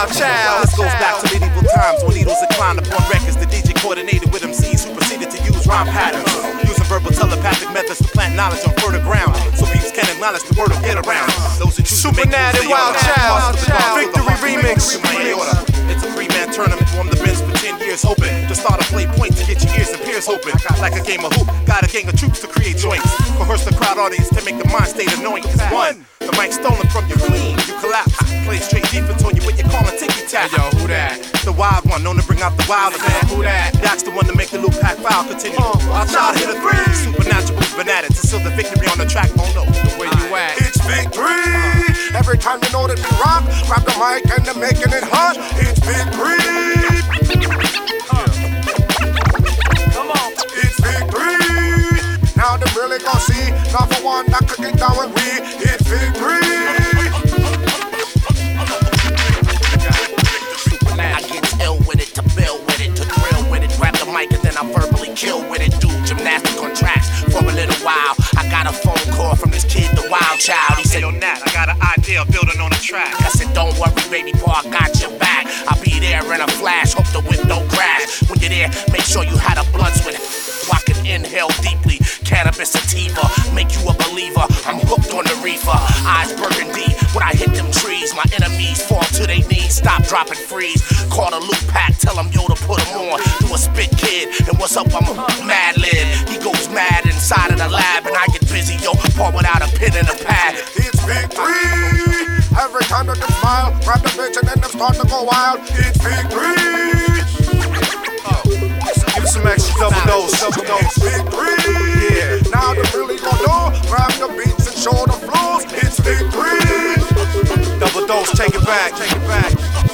Wild Child. This goes back to medieval times when needles inclined upon records. The DJ coordinated with MCs who proceeded to use rhyme patterns, using verbal telepathic methods to plant knowledge on fertile ground, so peeps can acknowledge the word will get around. Those who choose to make Supernat and Wild Child. Victory remix. It's a three-man tournament. Form the bench for 10 years, hoping to start a play point to get your ears and peers open. Like a game of hoop, got a gang of troops to create joints, coerce the crowd audience to make the mind state annoying. Cause one, the mic stolen from your queen, you collapse. Play straight defense on you, but you're calling ticky-tack. Yo, who that? The wild one, known to bring out the wilder man. Who that? That's the one to make the loop pack foul continue. Wild Child hit a three. Supernatural banana to seal the victory on the track. Oh no, Where you at? It's victory. Every time you know that we rock, grab the mic and they're making it hot. It's victory. Come on. It's victory. Now they really gon' see. Now for one, that could get down with we. It's victory. I get ill with it, to build with it, to drill with it. Grab the mic and then I verbally kill with it. Do gymnastics on tracks for a little while. I got a phone call from this kid, the Wild Child. He said, yo Nat, I got an idea of building on a track. I said, don't worry, baby boy, I got your back. I'll be there in a flash, hope the whip don't crash. When you're there, make sure you had a blunts with it. So I can inhale deeply, cannabis sativa, make you a believer. I'm hooked on the reefer, eyes burgundy. When I hit them trees, my enemies fall to their knees, stop, drop, and freeze. Call the loop pack, tell them yo to put them on. Do a spit kid, and what's up, I'm a mad lid. He goes mad inside of the lab, and I get busy, yo, pour without a pen and a pad. It's victory. Every time that they smile, grab the bitch and then them start to go wild. It's victory. Give us some extra double dose. It's victory. Yeah. Now they really gon' know. Grab the beats and show the flows. It's victory. Double dose, take it back.